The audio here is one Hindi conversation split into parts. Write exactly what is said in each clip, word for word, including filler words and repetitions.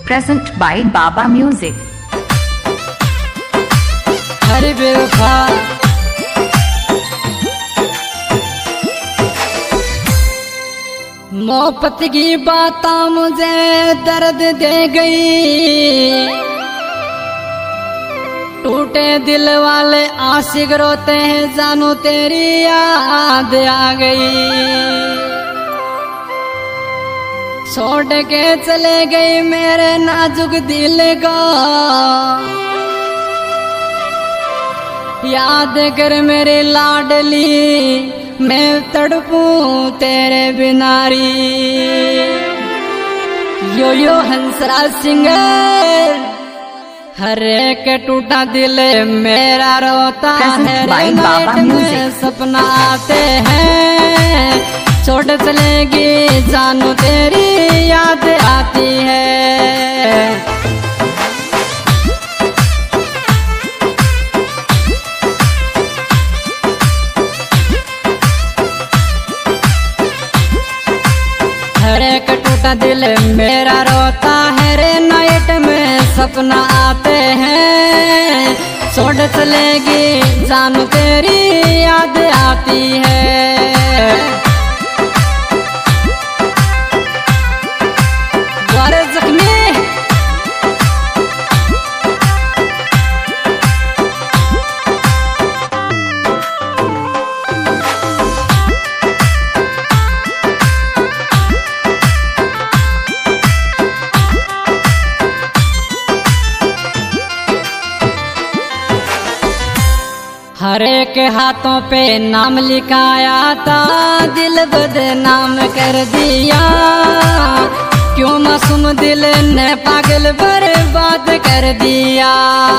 present by Baba Music. हरे बेवफा मोहब्बत की बातें मुझे दर्द दे गई, टूटे दिल वाले आशिक रोते हैं, जानू तेरी याद आ गई। छोड़ के चले गई मेरे नाजुक दिल को, याद कर मेरी लाडली, मैं तड़पूं तेरे बिनारी। यो यो हंसराज सिंगर, हर एक टूटा दिल मेरा रोता है, नाइट में सपना आते हैं, छोड़ चलेगी जानू तेरी याद आती है। हर एक टूटा दिल मेरा रोता है रे, नाइट में सपना आते हैं, छोड़ चलेगी जानू तेरी याद आती है। द्वारे जख्मी हर एक हाथों पे नाम लिखाया था, दिल बदनाम कर दिया, क्यों मासूम दिल ने पागल बर्बाद कर दिया।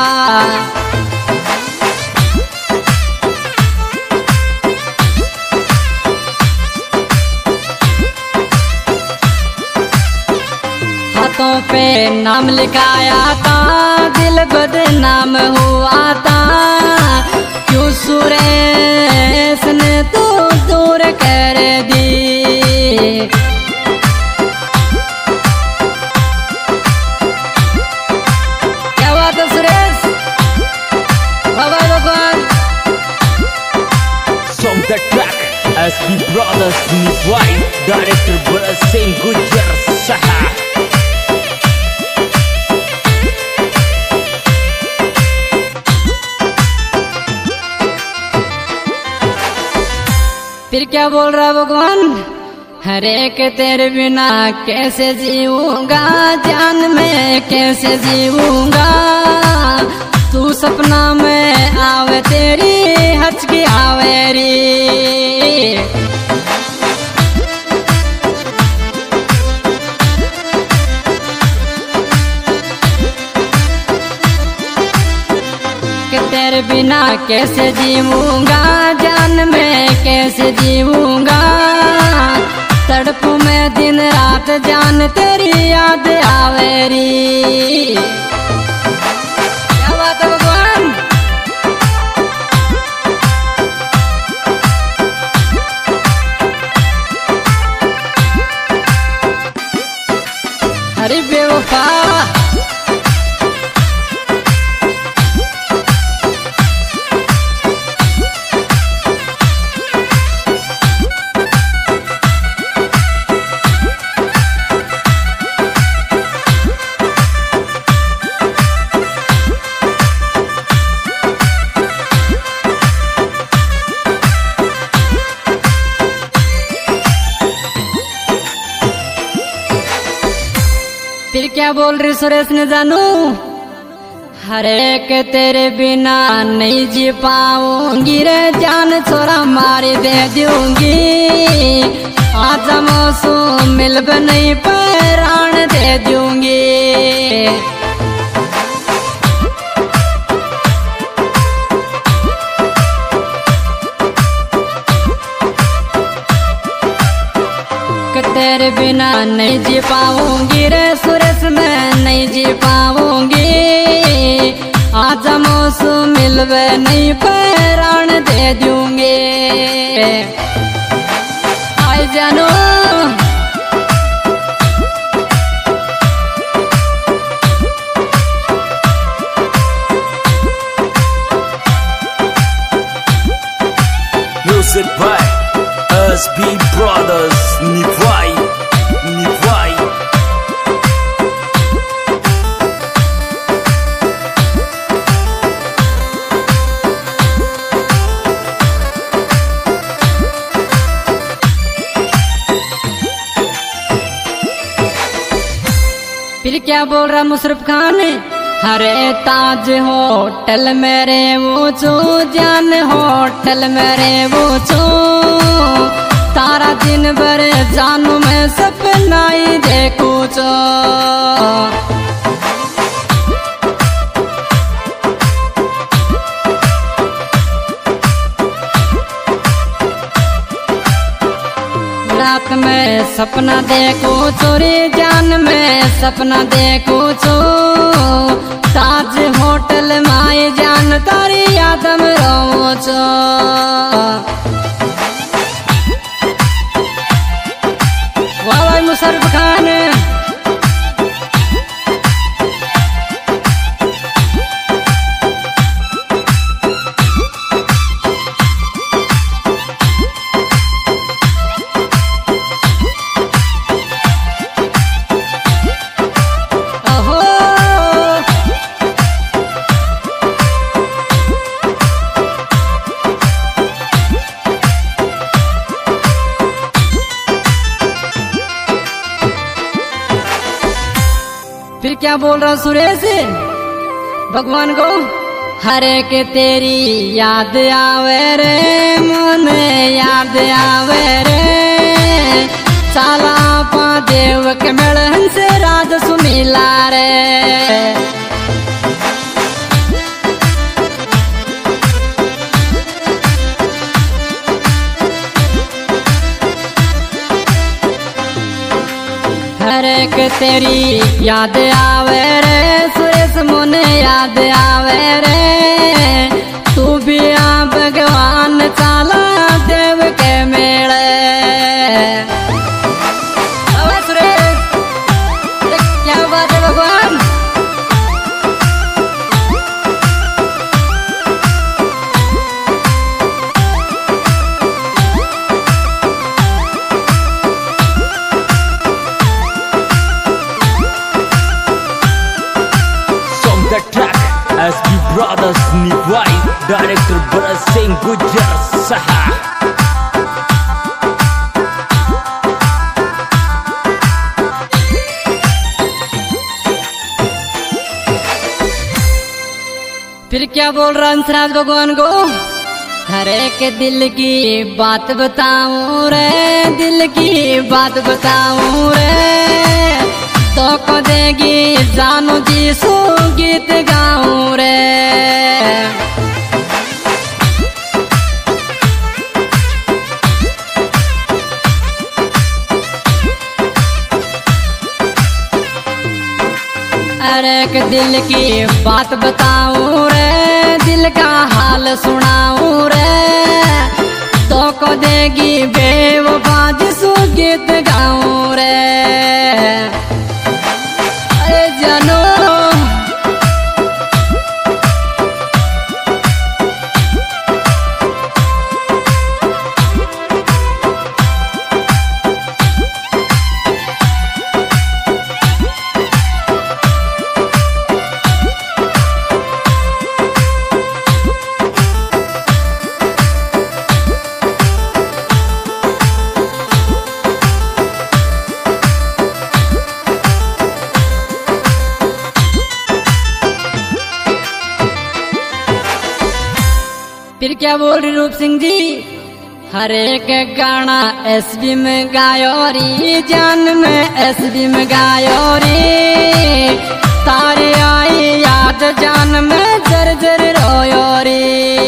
हाथों पे नाम लिखाया था, दिल बदनाम हुआ था, क्यों सुरेश ने तो दूर कर दी। क्या बात है सुरेश, बाबा भगवान। Song the track S B Brothers Nifwai, Director Barasin Gujar Saha. फिर क्या बोल रहा भगवान, हर एक तेरे बिना कैसे जीऊंगा, जान में कैसे जीऊंगा, तू सपना में आवे तेरी हच की आवेरी। कि तेरे बिना कैसे जीऊंगा, जान में कैसे जीऊंगा, तड़पूं मैं दिन रात, जान तेरी याद आवेरी। क्या बात है भगवान। अरे बेवफा फिर क्या बोल रही सुरेश ने जानू, हर एक तेरे बिना नहीं जी पाऊंगी रे, जान छोरा मारी दे दूंगी, आज मौसम मिल नहीं प्राण दे दूंगी। तेरे बिना नहीं जी पाऊंगी रे सुरेश, मैं नहीं जी पाऊंगी, आज मौसम मिलवे नहीं प्राण दे दूंगी। आई जानू फिर क्या बोल रहा मुशरफ खान, हरे ताज होटल मेरे ऊंचो जान होटल मेरे ऊंचो, तारा दिन भर जानू मैं सपना ही देखूं चो। रात में सपना देखो चोरी जान में सपना देखो चो, ताज होटल माए जान तारी याद में रो चो। वाह वाह मुशरफ खान, फिर क्या बोल रहा सुरेश भगवान को, हरे के तेरी याद आवे रे मन याद आवे रे, साला पा देव के मेलन से राज सुनीला रे। हरे के तेरी याद आवे रे सुरेश मुने याद आवे रे, तू भी आ भगवान चाला देव के मेले। अबे सुरेश क्या बात है भगवान, S B Brothers Nivai, Director Bharat Singh Gujar Saha. फिर क्या बोल रहा हंसराज भगवान को, हरे के दिल की बात बताऊं रे दिल की बात बताऊं रे, तो को देगी जानू जी सो गीत गाऊं रे। अरे के दिल की बात बताऊं रे दिल का हाल सुनाऊं रे, तो को देगी बेवफा जिसो गीत गाऊं रे। अरे जानो फिर क्या बोल रही रूप सिंह जी, हर एक गाना एसबी में गायो री जान में एसबी में गायो री, तारे आई याद जान में जर जर रोयो री।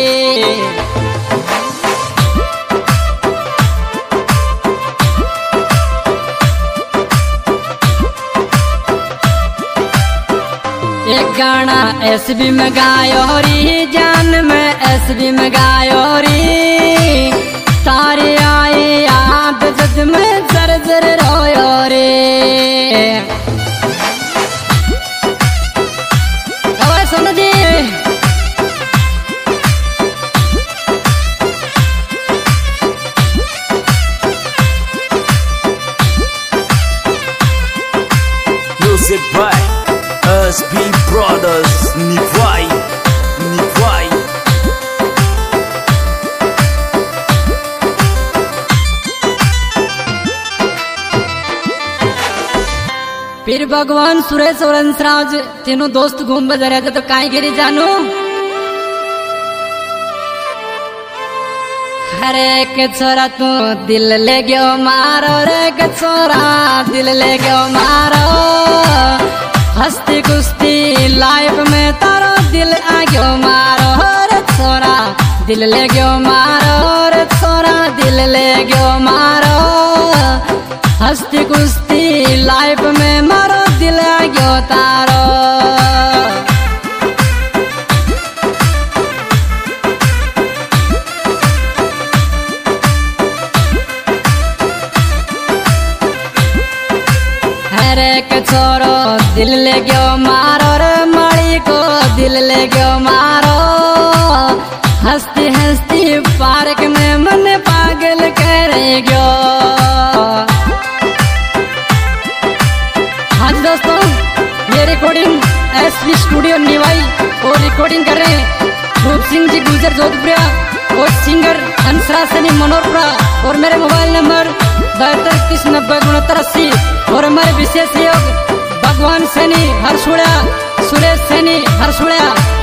एक गाना एसबी में गायो री जान में एसबी में गायो री, तारे आई याद जद में जर जर रोयो रे। अब सुन दी Music by S B Brothers Nivai, Nivai. फिर भगवान सुरेश और हंसराज तीनों दोस्त घूम बजा रहे थे तो काई गिरी जानू हरे के छोरा तू दिल ले गयो मारो रे के छोरा दिल ले गयो मारो हस्ती कुश्ती लाइफ में तारो दिल आ गयो मारो रे छोरा दिल ले गयो मारो रे छोरा दिल ले गयो मारो हस्ती कुश्ती लाइफ में मारो दिल आ गयो तारो के छोरो दिल ले गयो मारो रे मड़ी को दिल ले गयो मारो हंसती हंसती पार्क में मन पागल कर गयो हाँ जी दोस्तों ये रिकॉर्डिंग एसपी स्टूडियो निवाई और रिकॉर्डिंग कर रहे हैं रूप सिंह जी गुजर जोधपुरा और सिंगर हंसराज सैनी मनोरपुरा और मेरे मोबाइल नंबर बहत्तर तीस नब्बे उनहत्तर अस्सी और हमारे विशेष सहयोग भगवान सैनी हरसुड़ा सुरेश सैनी हरसुड़ा